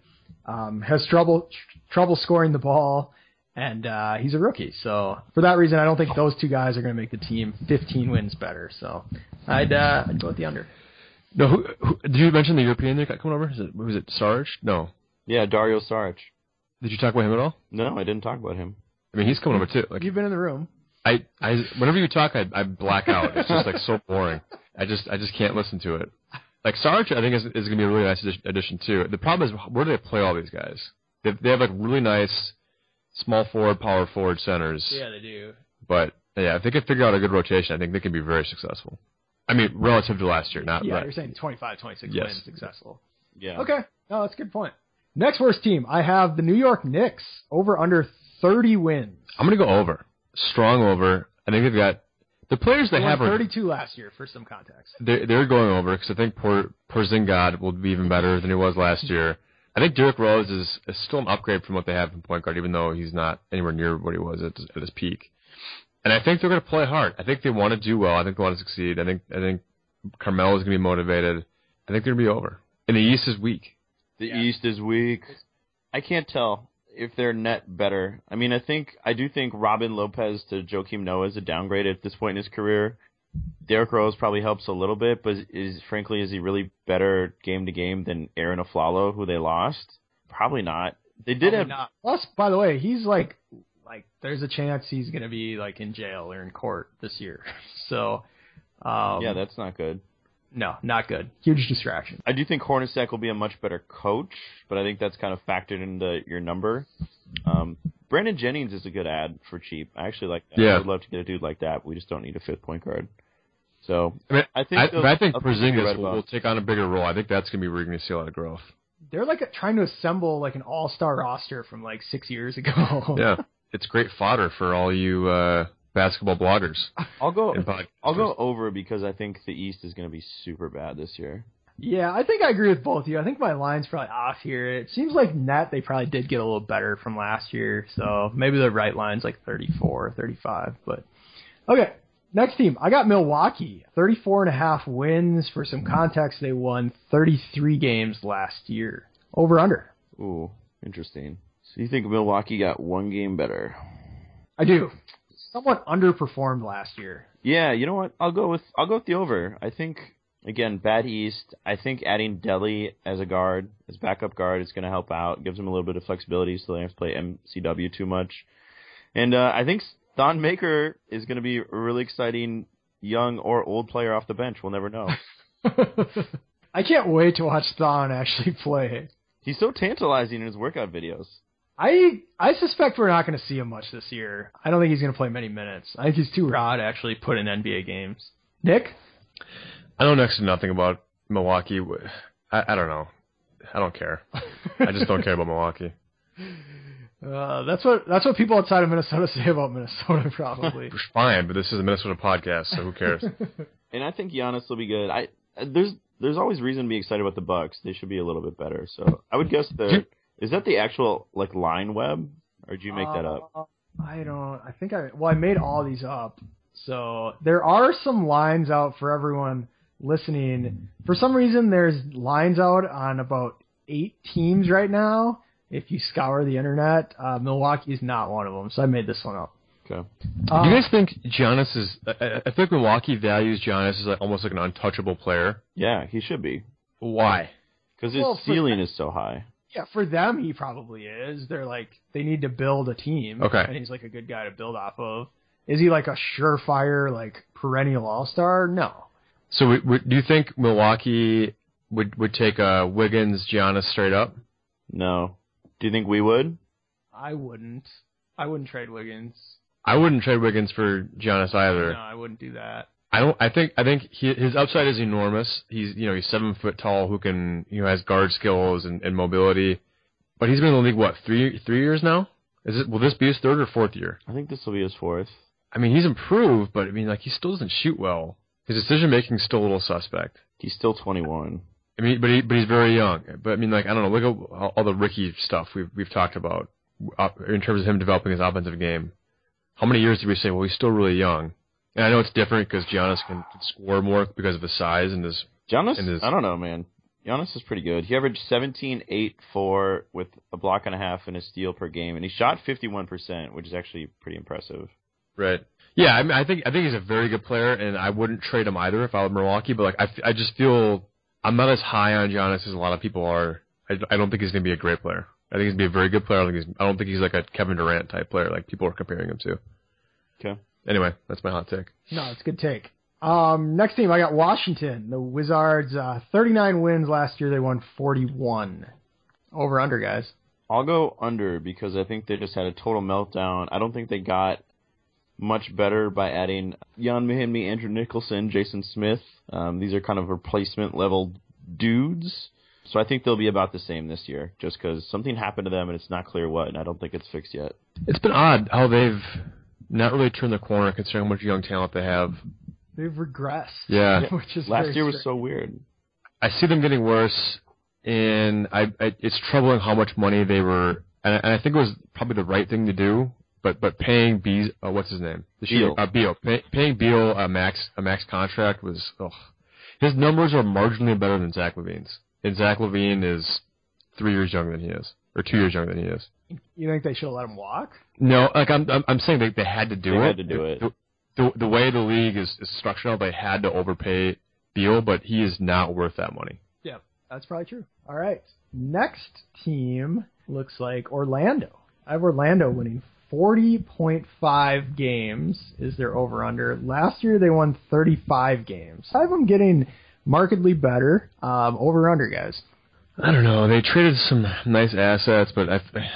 has trouble scoring the ball, and he's a rookie. So for that reason, I don't think those two guys are going to make the team 15 wins better. So I'd go with the under. No, who did you mention the European that got coming over? Was it Saric? No. Yeah, Dario Saric. Did you talk about him at all? No, I didn't talk about him. I mean, he's coming over too. Like, you've been in the room. I whenever you talk, I black out. It's just like so boring. I just can't listen to it. Like Saric, I think is going to be a really nice addition too. The problem is, where do they play all these guys? They have like really nice small forward, power forward centers. Yeah, they do. But yeah, if they could figure out a good rotation, I think they can be very successful. I mean, relative to last year, not yeah. right. You're saying 25, 26 Yes. wins successful. Yeah. Okay, no, that's a good point. Next worst team, I have the New York Knicks over under 30 wins. I'm going to go over. Strong over. I think they've got the players they They have won are 32 last year for some context. they're going over because I think Porzingis will be even better than he was last year. I think Derrick Rose is still an upgrade from what they have in point guard, even though he's not anywhere near what he was at his peak. And I think they're going to play hard. I think they want to do well. I think they want to succeed. I think Carmelo is going to be motivated. I think they're going to be over. And the East is weak. The East is weak. I can't tell if they're net better. I mean, I do think Robin Lopez to Joakim Noah is a downgrade at this point in his career. Derrick Rose probably helps a little bit, but is he really better game to game than Aaron Aflalo, who they lost? Probably not. They did have. Not. Plus, by the way, he's like there's a chance he's going to be like in jail or in court this year. So, yeah, that's not good. No, not good. Huge distraction. I do think Hornacek will be a much better coach, but I think that's kind of factored into your number. Brandon Jennings is a good ad for cheap. I actually like that. Yeah. I would love to get a dude like that. We just don't need a fifth point guard. So I think Porzingis will take on a bigger role. I think that's going to be where you're going to see a lot of growth. They're like trying to assemble like an all-star roster from like 6 years ago. Yeah, it's great fodder for all you basketball bloggers. I'll go over because I think the East is going to be super bad this year. Yeah, I think I agree with both of you. I think my line's probably off here. It seems like net they probably did get a little better from last year, so maybe the right line's like 34, 35. But okay, next team. I got Milwaukee, 34.5 wins. For some context, they won 33 games last year. Over under. Ooh, interesting. So you think Milwaukee got one game better? I do. Somewhat underperformed last year. Yeah, you know what? I'll go with the over. I think again, bad East. I think adding Delly as a guard, as backup guard, is going to help out. Gives them a little bit of flexibility, so they don't have to play MCW too much. And I think Thon Maker is going to be a really exciting young or old player off the bench. We'll never know. I can't wait to watch Thon actually play. He's so tantalizing in his workout videos. I suspect we're not going to see him much this year. I don't think he's going to play many minutes. I think he's too raw to actually put in NBA games. Nick? I know next to nothing about Milwaukee. I don't know. I don't care. I just don't care about Milwaukee. That's what people outside of Minnesota say about Minnesota, probably. Fine, but this is a Minnesota podcast, so who cares? And I think Giannis will be good. There's always reason to be excited about the Bucks. They should be a little bit better. So I would guess is that the actual like line web, or did you make that up? I made all these up. So there are some lines out for everyone listening. For some reason, there's lines out on about 8 teams right now. If you scour the internet, Milwaukee's not one of them. So I made this one up. Okay. Do you guys think Giannis is? I feel like Milwaukee values Giannis as like, almost like an untouchable player. Yeah, he should be. Why? Because his ceiling is so high. Yeah, for them, he probably is. They're like, they need to build a team. Okay. And he's like a good guy to build off of. Is he like a surefire, like perennial all-star? No. So do you think Milwaukee would take Wiggins, Giannis straight up? No. Do you think we would? I wouldn't. I wouldn't trade Wiggins. I wouldn't trade Wiggins for Giannis either. No, I wouldn't do that. I think his upside is enormous. He's 7 foot tall, who has guard skills and mobility. But he's been in the league what, 3 years now? Will this be his 3rd or 4th year? I think this will be his 4th. I mean, he's improved, but I mean, like, he still doesn't shoot well. His decision making is still a little suspect. He's still 21. I mean, but he's very young. But I mean, like, I don't know. Look at all the Ricky stuff we've talked about in terms of him developing his offensive game. How many years did we say? Well, he's still really young. And I know it's different because Giannis can score more because of his size and his. Giannis, I don't know, man. Giannis is pretty good. He averaged 17, 8, 4 with a block and a half and a steal per game, and he shot 51%, which is actually pretty impressive. Right. Yeah, I mean, I think he's a very good player, and I wouldn't trade him either if I were Milwaukee. But like, I just feel I'm not as high on Giannis as a lot of people are. I don't think he's going to be a great player. I think he's going to be a very good player. I don't think he's like a Kevin Durant type player like people are comparing him to. Okay. Anyway, that's my hot take. No, it's a good take. Next team, I got Washington. The Wizards, 39 wins last year. They won 41. Over under, guys. I'll go under because I think they just had a total meltdown. I don't think they got much better by adding Jan Mahinmi, Andrew Nicholson, Jason Smith. These are kind of replacement level dudes. So I think they'll be about the same this year just because something happened to them and it's not clear what, and I don't think it's fixed yet. It's been odd how they've not really turned the corner considering how much young talent they have. They've regressed. Yeah. Which is last year was strange. so weird. I see them getting worse, and it's troubling how much money they were, and I think it was probably the right thing to do, but paying what's his name? Beal. Beal. Paying Beal a max contract was, his numbers are marginally better than Zach LaVine's. And Zach LaVine is 3 years younger than he is, or 2 years younger than he is. You think they should have let him walk? No, like I'm saying they had to do it. They had to do it. The way the league is structured, they had to overpay Beal, but he is not worth that money. Yeah, that's probably true. All right. Next team looks like Orlando. I have Orlando winning 40.5 games is their over-under. Last year they won 35 games. I have them getting markedly better. Over-under, guys. I don't know. They traded some nice assets, but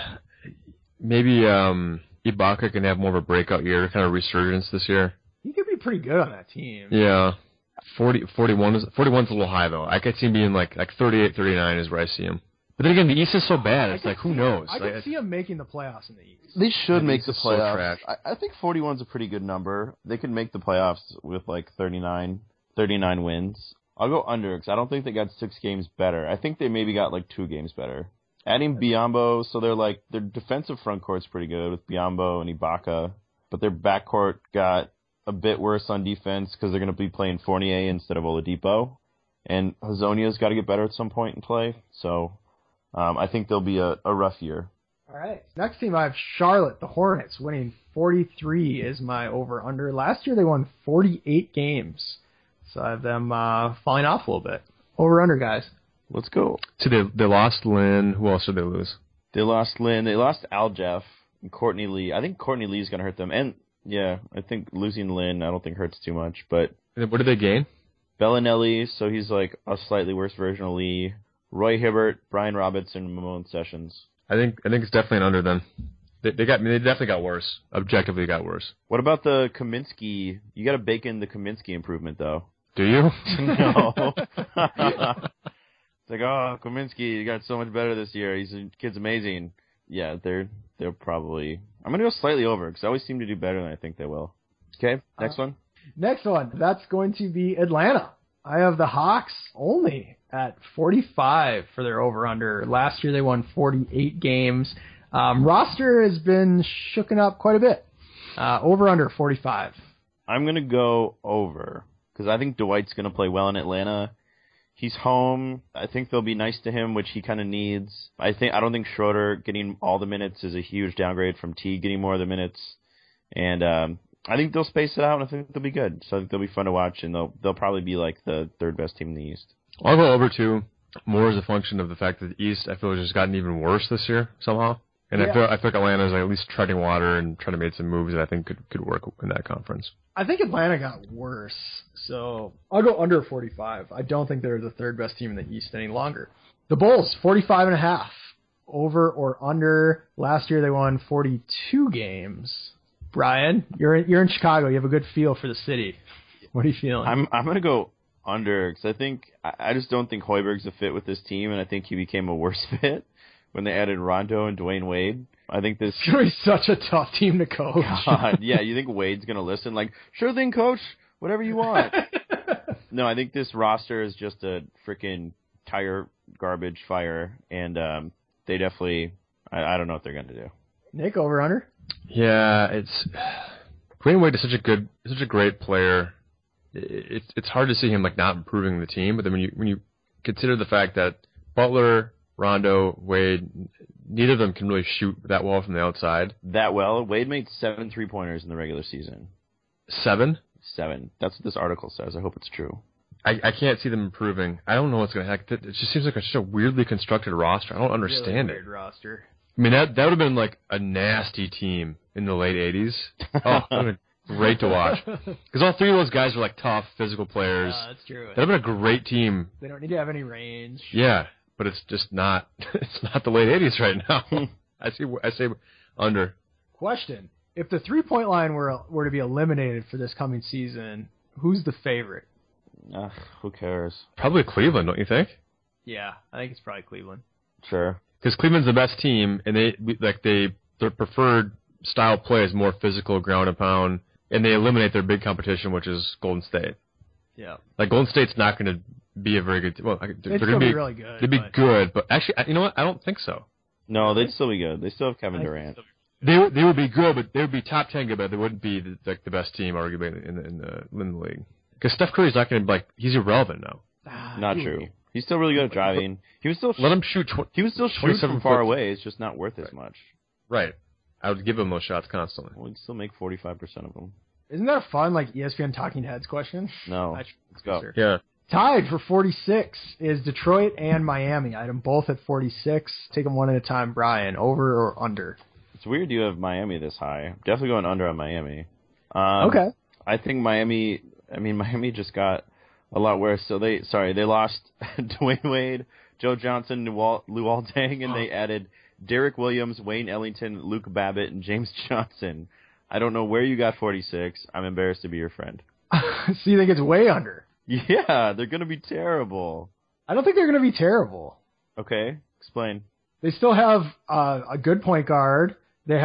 maybe Ibaka can have more of a breakout year, kind of resurgence this year. He could be pretty good on that team. Yeah. 41's a little high, though. I could see him being like 38, 39 is where I see him. But then again, the East is so bad. It's like, who knows? I could see him making the playoffs in the East. They should make the East is so playoffs. trash. I think 41's a pretty good number. They could make the playoffs with like 39 wins. I'll go under because I don't think they got 6 games better. I think they maybe got like 2 games better. Adding Biyombo, so their defensive front court's pretty good with Biyombo and Ibaka, but their backcourt got a bit worse on defense because they're going to be playing Fournier instead of Oladipo, and Hazonia's got to get better at some point in play. So I think they'll be a rough year. All right. Next team, I have Charlotte, the Hornets, winning 43 is my over-under. Last year they won 48 games, so I have them falling off a little bit. Over-under, guys. Let's go. So they lost Lynn. Who else did they lose? They lost Lynn. They lost Al Jeff and Courtney Lee. I think Courtney Lee's going to hurt them. And, yeah, I think losing Lynn I don't think hurts too much. But What did they gain? Bellinelli, so he's like a slightly worse version of Lee. Roy Hibbert, Brian Robinson, Mamone Sessions. I think it's definitely an under then. They definitely got worse. Objectively got worse. What about the Kaminsky? You got to bake in the Kaminsky improvement, though. Do you? No. It's like, oh, Kaminsky, you got so much better this year. Kid's amazing. Yeah, they're probably. I'm gonna go slightly over because I always seem to do better than I think they will. Okay, next one. Next one, that's going to be Atlanta. I have the Hawks only at 45 for their over-under. Last year they won 48 games. Roster has been shooken up quite a bit. Over-under 45. I'm going to go over because I think Dwight's going to play well in Atlanta. He's home. I think they'll be nice to him, which he kind of needs. I don't think Schroeder getting all the minutes is a huge downgrade from Teague getting more of the minutes. And I think they'll space it out, and I think they'll be good. So I think they'll be fun to watch, and they'll probably be like the third best team in the East. I'll go over too, more as a function of the fact that the East, I feel, has just gotten even worse this year somehow. And yeah. I feel like Atlanta's like at least treading water and trying to make some moves that I think could work in that conference. I think Atlanta got worse, so I'll go under 45. I don't think they're the third best team in the East any longer. The Bulls, 45.5. Over or under. Last year they won 42 games. Brian, you're in Chicago. You have a good feel for the city. What are you feeling? I'm going to go under because I just don't think Hoiberg's a fit with this team, and I think he became a worse fit when they added Rondo and Dwayne Wade. I think this is going to be such a tough team to coach. God, yeah, you think Wade's going to listen? Like, sure thing, coach. Whatever you want. No, I think this roster is just a freaking tire garbage fire, and they definitely. I don't know what they're going to do. Nick, over under? Yeah, it's Dwayne Wade is such a great player. It's hard to see him like not improving the team, but then when you consider the fact that Butler, Rondo, Wade, neither of them can really shoot that well from the outside. That well, Wade made 7 3-pointers in the regular season. 7? 7. That's what this article says. I hope it's true. I can't see them improving. I don't know what's going to happen. It just seems like such a weirdly constructed roster. I don't understand really it. Weird roster. I mean, that would have been like a nasty team in the late 80s. Oh, that would have been great to watch. Because all three of those guys were like tough, physical players. That's true. That would have been a great team. They don't need to have any range. Yeah, but it's just not. It's not the late 80s right now. I say under. Question: if the 3-point line were to be eliminated for this coming season, who's the favorite? Who cares? Probably Cleveland, don't you think? Yeah, I think it's probably Cleveland. Sure. Because Cleveland's the best team, and their preferred style play is more physical, ground and pound, and they eliminate their big competition, which is Golden State. Yeah. Like Golden State's not going to be a very good team. Well, they're going to be really good. They'd be good, but actually, you know what? I don't think so. No, they'd still be good. They still have Kevin Durant. They would be good, but they would be top 10 good, but they wouldn't be the best team arguably in the league. Because Steph Curry's not going to he's irrelevant now. Not true. He's still really good at driving. He was still let him shoot. He was still shooting from far away. It's just not worth as much. Right. I would give him those shots constantly. Well, he'd still make 45% of them. Isn't that a fun ESPN Talking Heads question? No. Let's go. Yeah. Tied for 46 is Detroit and Miami. I had them both at 46. Take them one at a time. Brian, over or under? It's weird you have Miami this high. I'm definitely going under on Miami. Okay. I think Miami just got a lot worse. So they lost Dwayne Wade, Joe Johnson, Luol Deng, and they added Derek Williams, Wayne Ellington, Luke Babbitt, and James Johnson. I don't know where you got 46. I'm embarrassed to be your friend. So you think it's way under? Yeah, they're going to be terrible. I don't think they're going to be terrible. Okay, explain. They still have a good point guard.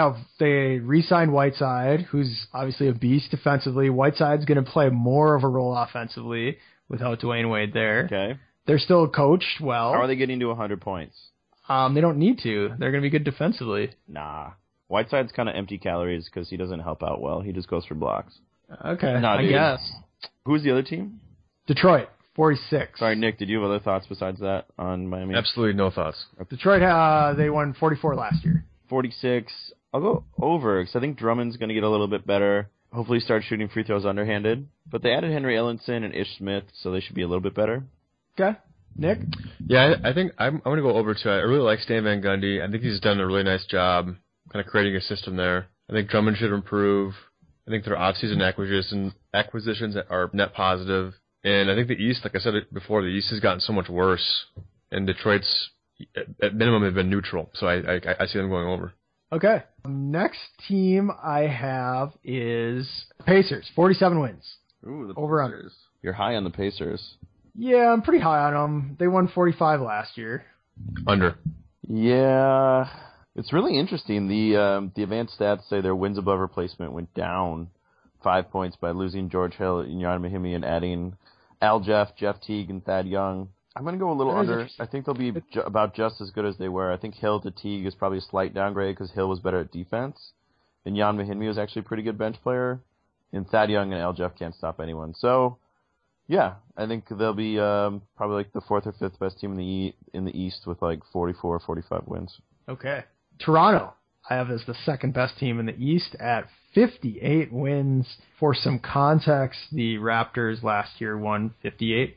They re-signed Whiteside, who's obviously a beast defensively. Whiteside's going to play more of a role offensively without Dwayne Wade there. Okay. They're still coached well. How are they getting to 100 points? They don't need to. They're going to be good defensively. Nah. Whiteside's kind of empty calories because he doesn't help out well. He just goes for blocks. Okay, I guess. Who's the other team? Detroit, 46. Sorry, Nick, did you have other thoughts besides that on Miami? Absolutely no thoughts. Detroit, they won 44 last year. 46. I'll go over because I think Drummond's going to get a little bit better. Hopefully start shooting free throws underhanded. But they added Henry Ellenson and Ish Smith, so they should be a little bit better. Okay. Nick? Yeah, I think I'm going to go over to it. I really like Stan Van Gundy. I think he's done a really nice job kind of creating a system there. I think Drummond should improve. I think their off-season acquisitions are net positive. And I think the East, like I said before, the East has gotten so much worse. And Detroit's, at minimum, have been neutral. So I see them going over. Okay. Next team I have is Pacers, 47 wins. Ooh, the over Pacers. under. You're high on the Pacers. Yeah, I'm pretty high on them. They won 45 last year. Under. Yeah. It's really interesting. The advanced stats say their wins above replacement went down 5 points by losing George Hill and Jan Mahimi and adding Al Jeff Teague, and Thad Young. I'm going to go a little under. I think they'll be about just as good as they were. I think Hill to Teague is probably a slight downgrade because Hill was better at defense. And Jan Mahimi was actually a pretty good bench player. And Thad Young and Al Jeff can't stop anyone. So, yeah, I think they'll be probably like the fourth or fifth best team in the East with like 44 or 45 wins. Okay. Toronto, I have as the second best team in the East at 58 wins. For some context, the Raptors last year won 56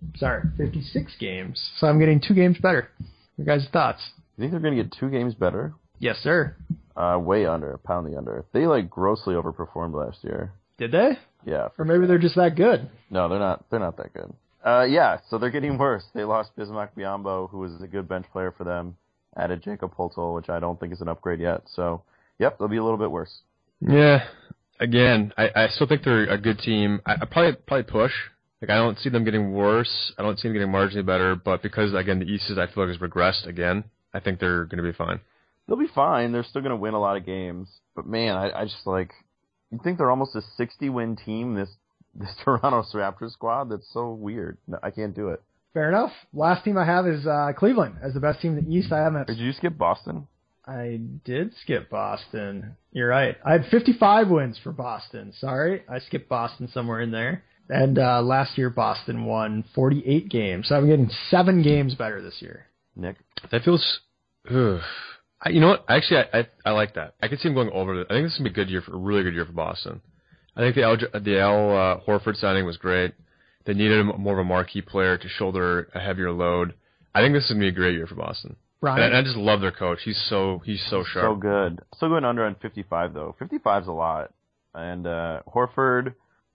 games. So I'm getting 2 games better. Your guys' thoughts? You think they're going to get 2 games better? Yes, sir. Way under, pound the under. They like grossly overperformed last year. Did they? Yeah. Or maybe they're just that good. No, they're not. They're not that good. Yeah, so they're getting worse. They lost Bismack Biyombo, who was a good bench player for them. Added Jacob Poeltl, which I don't think is an upgrade yet. So, yep, they'll be a little bit worse. Yeah. Again, I still think they're a good team. I probably push. Like, I don't see them getting worse. I don't see them getting marginally better. But because, again, the East I feel like has regressed again, I think they're going to be fine. They'll be fine. They're still going to win a lot of games. But, man, I just like, you think they're almost a 60-win team this Toronto Raptors squad. That's so weird. No, I can't do it. Fair enough. Last team I have is Cleveland as the best team in the East. I have Did you skip Boston? I did skip Boston. You're right. I had 55 wins for Boston. Sorry, I skipped Boston somewhere in there. And last year, Boston won 48 games. So I'm getting 7 games better this year. Nick? That feels... you know what? Actually, I like that. I could see him going over. I think this is going to be a really good year for Boston. I think the Al Horford signing was great. They needed more of a marquee player to shoulder a heavier load. I think this is going to be a great year for Boston. Brian? And I just love their coach. He's so sharp. So good. Still going under on 55, though. 55 is a lot. And Horford's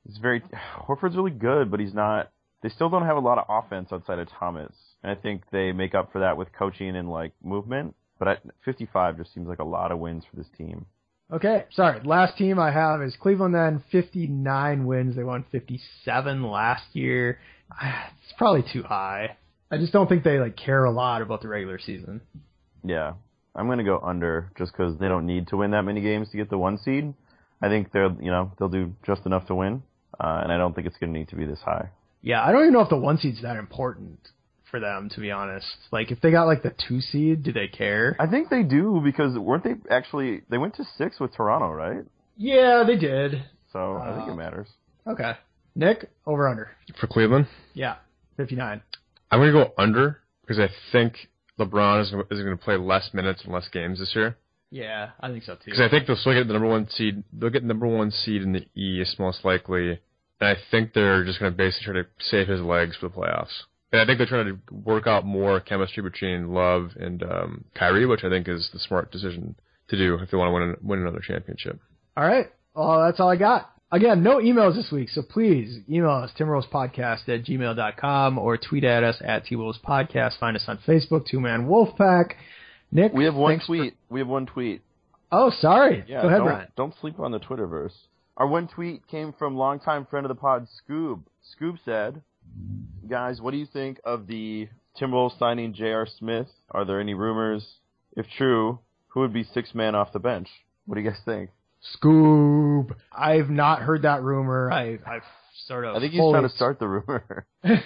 really good, but he's not... They still don't have a lot of offense outside of Thomas. And I think they make up for that with coaching and, movement. But 55 just seems like a lot of wins for this team. Okay, sorry. Last team I have is Cleveland then, 59 wins. They won 57 last year. It's probably too high. I just don't think they care a lot about the regular season. Yeah. I'm going to go under just because they don't need to win that many games to get the 1 seed. I think they'll do just enough to win. And I don't think it's going to need to be this high. Yeah, I don't even know if the 1 seed's that important for them, to be honest. If they got the 2 seed, do they care? I think they do because weren't they actually, they went to 6 with Toronto, right? Yeah, they did. So I think it matters. Okay. Nick, over under. For Cleveland? Yeah, 59. I'm going to go under because I think LeBron is going to play less minutes and less games this year. Yeah, I think so too. Because I think they'll still get the number 1 seed. They'll get the number 1 seed in the East most likely. And I think they're just going to basically try to save his legs for the playoffs. And I think they're trying to work out more chemistry between Love and Kyrie, which I think is the smart decision to do if they want to win another championship. All right. Well, that's all I got. Again, no emails this week, so please email us, timberwolvespodcast@gmail.com, or tweet at us at TWolvesPodcast. Find us on Facebook, Two Man Wolfpack. Nick, we have one tweet. We have one tweet. Oh, sorry. Yeah, go ahead, Brian. Don't sleep on the Twitterverse. Our one tweet came from longtime friend of the pod, Scoob. Scoob said, guys, what do you think of the Timberwolves signing J.R. Smith? Are there any rumors? If true, who would be 6th man off the bench? What do you guys think? Scoob. I've not heard that rumor. I've sort of... I think he's trying to start the rumor.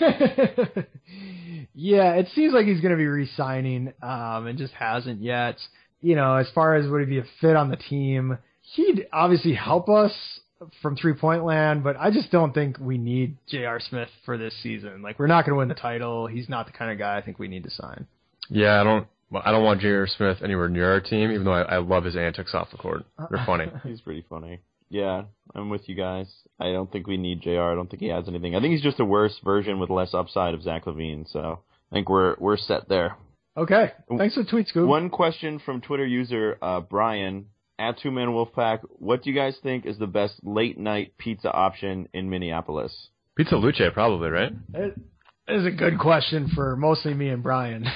Yeah, it seems like he's going to be re-signing, and just hasn't yet. As far as would he be a fit on the team, he'd obviously help us from three-point land, but I just don't think we need J.R. Smith for this season. We're not going to win the title. He's not the kind of guy I think we need to sign. Yeah, I don't want J.R. Smith anywhere near our team, even though I love his antics off the court. They're funny. He's pretty funny. Yeah, I'm with you guys. I don't think we need JR. I don't think he has anything. I think he's just a worse version with less upside of Zach LaVine. So I think we're set there. Okay. Thanks for the tweet, Scoop. One question from Twitter user Brian at Two Man Wolfpack. What do you guys think is the best late night pizza option in Minneapolis? Pizza Luce, probably, right? It is a good question for mostly me and Brian.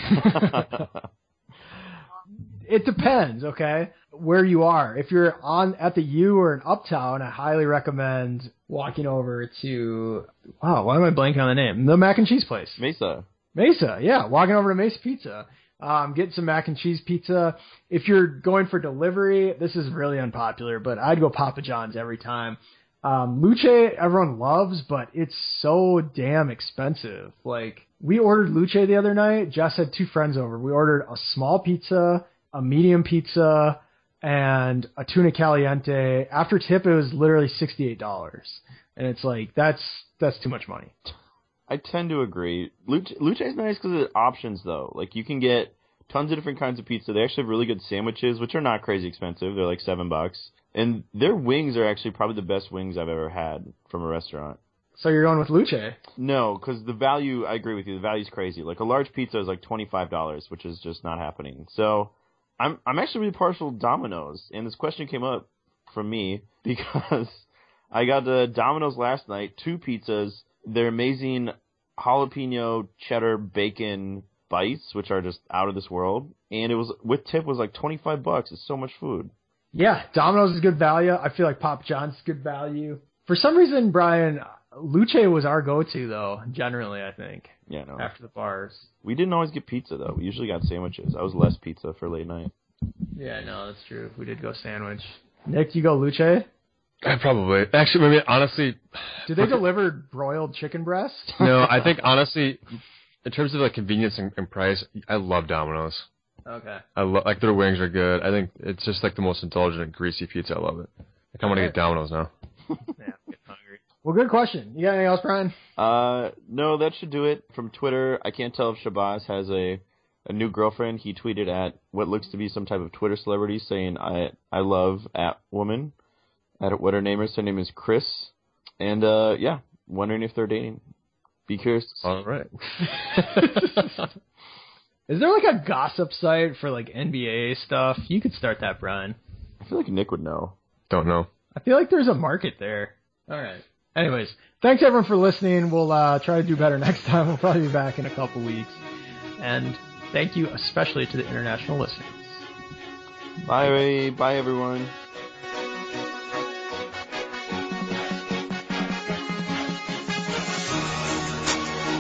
It depends, okay, where you are. If you're at the U or in Uptown, I highly recommend walking over to, wow, why am I blanking on the name? The mac and cheese place. Mesa, yeah, walking over to Mesa Pizza. Getting some mac and cheese pizza. If you're going for delivery, this is really unpopular, but I'd go Papa John's every time. Luce, everyone loves, but it's so damn expensive. We ordered Luce the other night. Jess had 2 friends over. We ordered a small pizza, a medium pizza, and a tuna caliente. After tip, it was literally $68. And it's that's too much money. I tend to agree. Luce is nice because of the options, though. You can get tons of different kinds of pizza. They actually have really good sandwiches, which are not crazy expensive. They're $7. And their wings are actually probably the best wings I've ever had from a restaurant. So you're going with Luce? No, because the value, I agree with you, the value's crazy. A large pizza is $25, which is just not happening. So I'm actually really partial to Domino's, and this question came up from me because I got the Domino's last night, 2 pizzas, their amazing jalapeno cheddar bacon bites, which are just out of this world, and it was with tip was $25. It's so much food. Yeah, Domino's is good value. I feel like Papa John's is good value. For some reason, Brian, Luce was our go-to though. Generally, I think. Yeah, no. After the bars. We didn't always get pizza, though. We usually got sandwiches. I was less pizza for late night. Yeah, no, that's true. We did go sandwich. Nick, you go Luce? Probably. Actually, maybe honestly. Do they deliver broiled chicken breast? No, I think honestly, in terms of like convenience and price, I love Domino's. Okay. I like their wings are good. I think it's just like the most indulgent, greasy pizza. I love it. Like, I want to get Domino's now. Yeah, I'm getting hungry. Well, good question. You got anything else, Brian? No, that should do it. From Twitter, I can't tell if Shabazz has a new girlfriend. He tweeted at what looks to be some type of Twitter celebrity saying, I love @woman. What her name is. Her name is Chris. And, yeah, wondering if they're dating. Be curious. All right. Is there like a gossip site for like NBA stuff? You could start that, Brian. I feel like Nick would know. Don't know. I feel like there's a market there. All right. Anyways, thanks everyone for listening. We'll try to do better next time. We'll probably be back in a couple weeks. And thank you especially to the international listeners. Bye everyone.